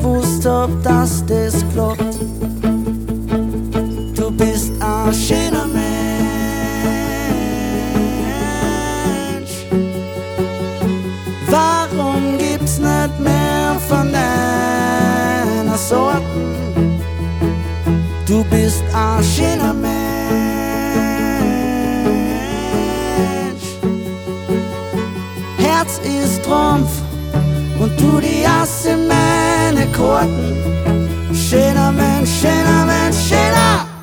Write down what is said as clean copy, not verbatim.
gewusst hab, dass das klappt. Du bist ein schöner Mensch. Warum gibt's nicht mehr von deiner Sorten? Du bist ein schöner Mensch. Herz ist Trumpf und du die Ass in meine Karten. Schöner Mensch, schöner Mensch, schöner.